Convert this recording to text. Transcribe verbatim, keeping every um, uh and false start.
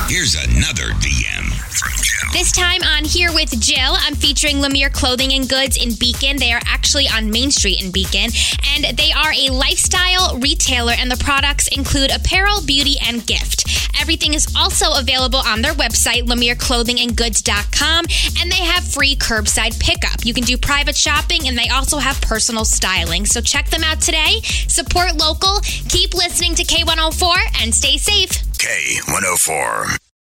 Here's another D M from Jill. This time on Here with Jill, I'm featuring Lemire Clothing and Goods in Beacon. They are actually on Main Street in Beacon, and they are a lifestyle retailer, and the products include apparel, beauty, and gift. Everything is also available on their website, lemire clothing and goods dot com, and they have free curbside pickup. You can do private shopping, and they also have personal styling. So check them out today. Support local, keep listening to K one oh four, and stay safe. K one oh four.